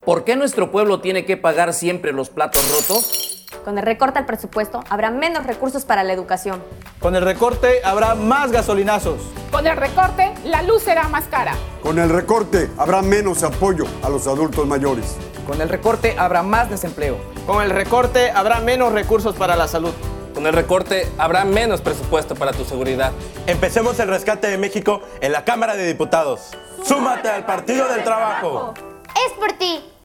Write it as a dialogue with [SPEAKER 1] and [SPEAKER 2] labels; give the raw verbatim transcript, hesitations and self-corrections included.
[SPEAKER 1] ¿Por qué nuestro pueblo tiene que pagar siempre los platos rotos?
[SPEAKER 2] Con el recorte al presupuesto habrá menos recursos para la educación.
[SPEAKER 3] Con el recorte habrá más gasolinazos.
[SPEAKER 4] Con el recorte, la luz será más cara.
[SPEAKER 5] Con el recorte habrá menos apoyo a los adultos mayores.
[SPEAKER 6] Con el recorte habrá más desempleo.
[SPEAKER 3] Con el recorte habrá menos recursos para la salud.
[SPEAKER 1] Con el recorte habrá menos presupuesto para tu seguridad.
[SPEAKER 7] Empecemos el rescate de México en la Cámara de Diputados. ¡Súmate al Partido del Trabajo!
[SPEAKER 8] Es por ti.